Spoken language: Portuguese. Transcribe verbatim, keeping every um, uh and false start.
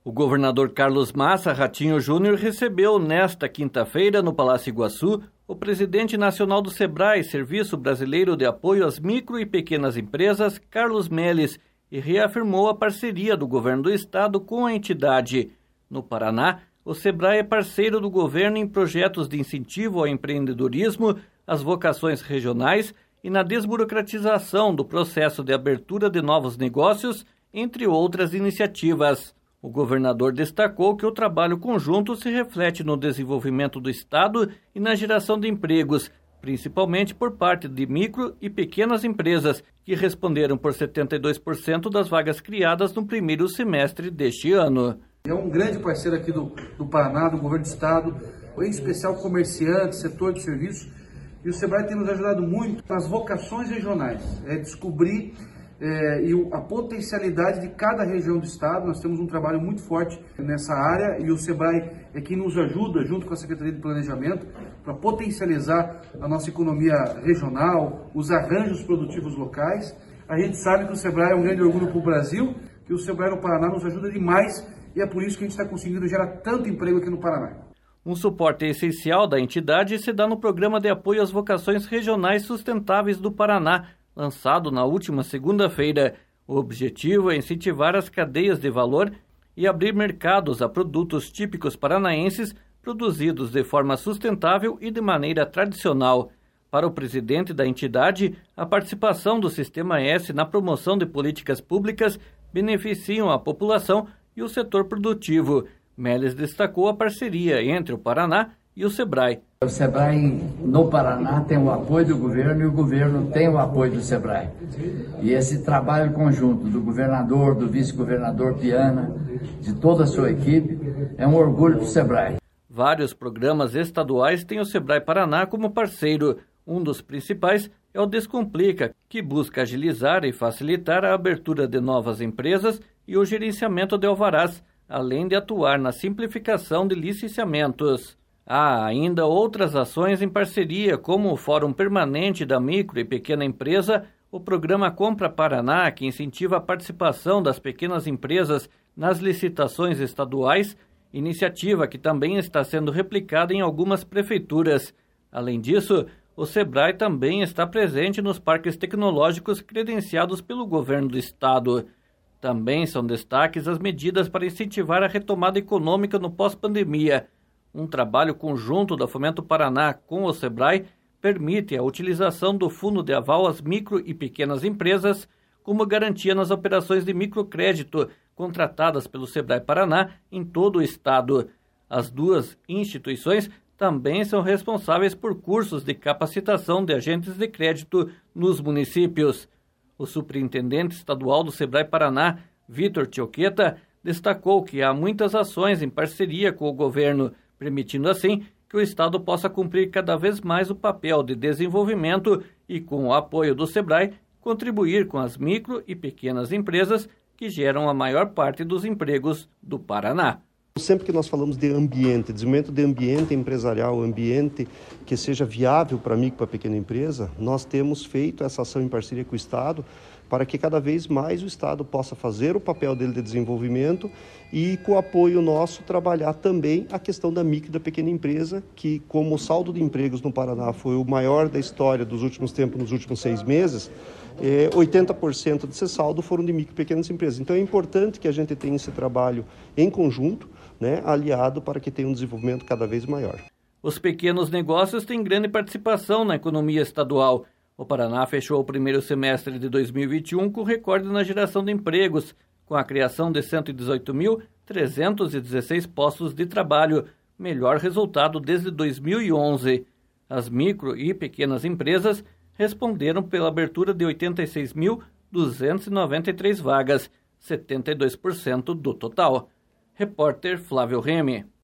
O governador Carlos Massa Ratinho Júnior recebeu nesta quinta-feira, no Palácio Iguaçu, o presidente nacional do SEBRAE, Serviço Brasileiro de Apoio às Micro e Pequenas Empresas, Carlos Melles, e reafirmou a parceria do governo do estado com a entidade. No Paraná, o SEBRAE é parceiro do governo em projetos de incentivo ao empreendedorismo, às vocações regionais e na desburocratização do processo de abertura de novos negócios, entre outras iniciativas. O governador destacou que o trabalho conjunto se reflete no desenvolvimento do estado e na geração de empregos, principalmente por parte de micro e pequenas empresas, que responderam por setenta e dois por cento das vagas criadas no primeiro semestre deste ano. É um grande parceiro aqui do, do Paraná, do governo do estado, em especial comerciantes, setor de serviços, e o SEBRAE tem nos ajudado muito nas vocações regionais, é descobrir é, e a potencialidade de cada região do estado. Nós temos um trabalho muito forte nessa área e o SEBRAE é quem nos ajuda, junto com a Secretaria de Planejamento, para potencializar a nossa economia regional, os arranjos produtivos locais. A gente sabe que o SEBRAE é um grande orgulho para o Brasil, que o SEBRAE no Paraná nos ajuda demais e é por isso que a gente está conseguindo gerar tanto emprego aqui no Paraná. Um suporte essencial da entidade se dá no Programa de Apoio às Vocações Regionais Sustentáveis do Paraná, lançado na última segunda-feira. O objetivo é incentivar as cadeias de valor e abrir mercados a produtos típicos paranaenses produzidos de forma sustentável e de maneira tradicional. Para o presidente da entidade, a participação do Sistema S na promoção de políticas públicas beneficiam a população e o setor produtivo. Melles destacou a parceria entre o Paraná e o SEBRAE. O SEBRAE no Paraná tem o apoio do governo e o governo tem o apoio do SEBRAE. E esse trabalho conjunto do governador, do vice-governador Piana, de toda a sua equipe, é um orgulho para o SEBRAE. Vários programas estaduais têm o SEBRAE Paraná como parceiro. Um dos principais é o Descomplica, que busca agilizar e facilitar a abertura de novas empresas e o gerenciamento de alvarás, além de atuar na simplificação de licenciamentos. Há ainda outras ações em parceria, como o Fórum Permanente da Micro e Pequena Empresa, o Programa Compra Paraná, que incentiva a participação das pequenas empresas nas licitações estaduais, iniciativa que também está sendo replicada em algumas prefeituras. Além disso, o SEBRAE também está presente nos parques tecnológicos credenciados pelo governo do estado. Também são destaques as medidas para incentivar a retomada econômica no pós-pandemia. Um trabalho conjunto da Fomento Paraná com o SEBRAE permite a utilização do Fundo de Aval às Micro e Pequenas Empresas como garantia nas operações de microcrédito contratadas pelo SEBRAE Paraná em todo o estado. As duas instituições também são responsáveis por cursos de capacitação de agentes de crédito nos municípios. O superintendente estadual do SEBRAE Paraná, Vitor Tioqueta, destacou que há muitas ações em parceria com o governo, permitindo assim que o estado possa cumprir cada vez mais o papel de desenvolvimento e, com o apoio do SEBRAE, contribuir com as micro e pequenas empresas que geram a maior parte dos empregos do Paraná. Sempre que nós falamos de ambiente, desenvolvimento de ambiente empresarial, ambiente que seja viável para a micro e para a pequena empresa, nós temos feito essa ação em parceria com o Estado para que cada vez mais o Estado possa fazer o papel dele de desenvolvimento e, com o apoio nosso, trabalhar também a questão da micro e da pequena empresa, que, como o saldo de empregos no Paraná foi o maior da história dos últimos tempos, nos últimos seis meses, é, oitenta por cento desse saldo foram de micro e pequenas empresas. Então é importante que a gente tenha esse trabalho em conjunto, né, aliado para que tenha um desenvolvimento cada vez maior. Os pequenos negócios têm grande participação na economia estadual. O Paraná fechou o primeiro semestre de dois mil e vinte e um com recorde na geração de empregos, com a criação de cento e dezoito mil trezentos e dezesseis postos de trabalho, melhor resultado desde dois mil e onze. As micro e pequenas empresas responderam pela abertura de oitenta e seis mil duzentas e noventa e três vagas, setenta e dois por cento do total. Repórter Flávio Remy.